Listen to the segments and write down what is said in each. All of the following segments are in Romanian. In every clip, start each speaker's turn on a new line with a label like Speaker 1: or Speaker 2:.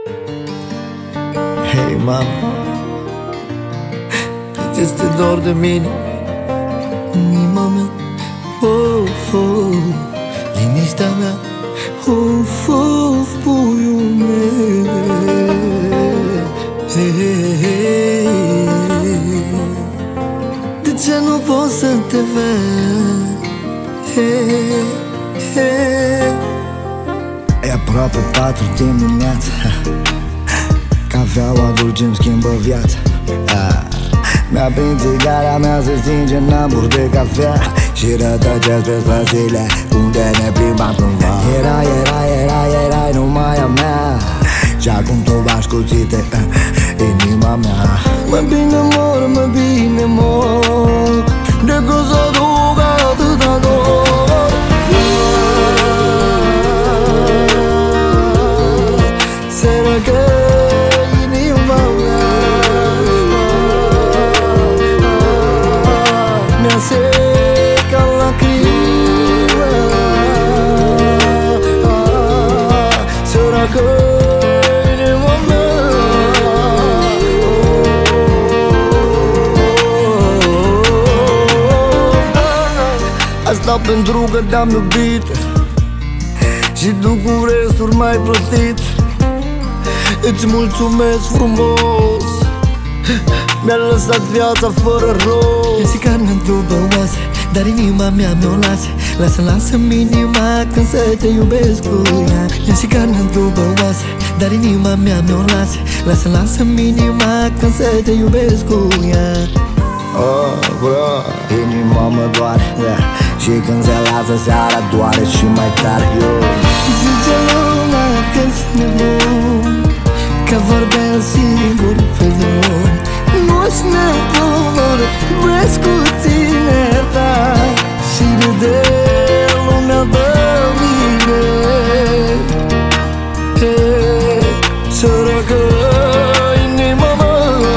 Speaker 1: Hei, mama, este dor de mine, inima mea, of, of, liniștea mea, of, of, puiul meu. De ce nu pot să te ved? E aproape 4 dimineața, cafeaua dulce-mi schimbă viața. Mi-aprind țigara mea, se stinge în ambur de cafea și rătăcesc pe străzile unde ne plimbam cândva. Erai numai a mea și acum tu bași cuțite inima mea. Mai bine mor decât să duc atâta dor. Săracă inima mea mi-a secat lacrima. Săracă inima mea. Asta pentru că te-am iubit și tu cu resturi m-ai plătit. Îți mulțumesc frumos, mi-a lăsat viața fără rost. Ești carne după oase, dar inima mea mi-o lasă. Lasă-mi inima când să te iubesc cu ea. Ești carne după oase, dar inima mea mi-o lasă. Lasă-mi inima când să te iubesc cu ea. Oh, bro, inima mă doare, yeah. Și când se lasă seara doare și mai tare. Zice lumea că-s nebun, că vorbea singur pe drum. Nu-și nebun, vrei cu tine, da, și râde lumea de mine. Hey, săracă inima mea.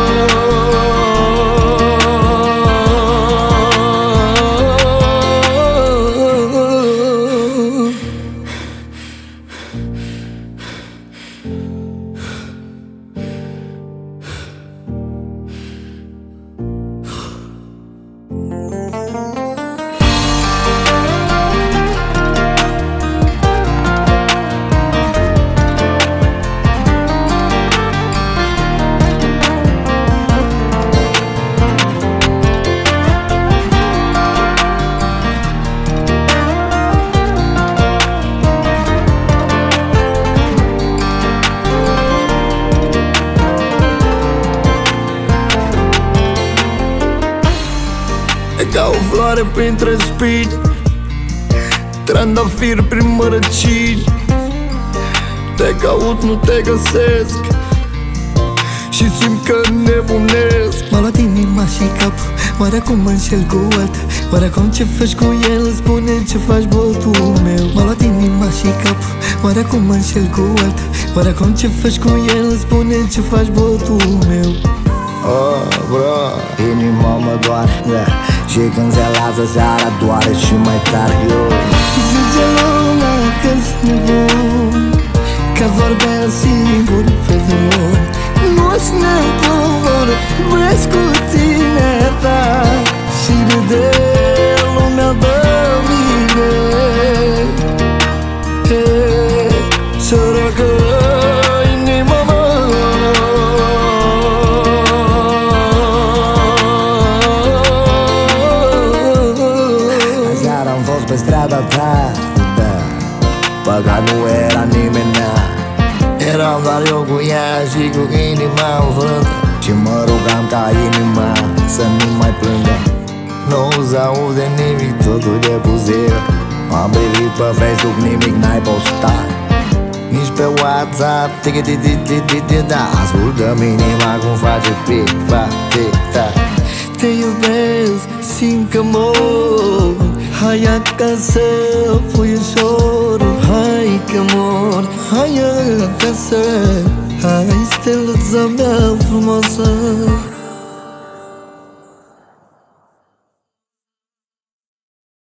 Speaker 1: E ca o floare printre spini, trandafir prin mărăcini. Te caut, nu te găsesc și simt că nebunesc. M-a luat inima și capul, oare acum mă înșel cu altă? Oare acum ce faci cu el? Spune ce faci, botul meu. M-a luat inima și capul, oare acum mă înșel cu altă? Oare acum ce faci cu el? Spune ce faci, botul meu. Oh, bro, inima mă doare, yeah. Și când se lasă seara doare și mai tare. Zice lumea că-s nebun, că vorbea singur pe drum. Nu-și nebun, vrei cu tine, da, și râde lumea de mine. Hey, săracă inima mea. Pe strada ta, da, păcat nu era nimeni, da. Eram doar eu cu ea și cu inima înfrântă și mă rugam ca inima să nu mai plângă. Nu-ți aude nimic, totul e puziu. M-am privit pe Facebook, nimic n-ai postat, nici pe WhatsApp, da. Ascultă-mi inima cum face tic-tac, tic-tac. Te iubesc, simt că mor. Hai acasă, puiușorul, hai că mor. Hai acasă, hai steluța mea frumoasă.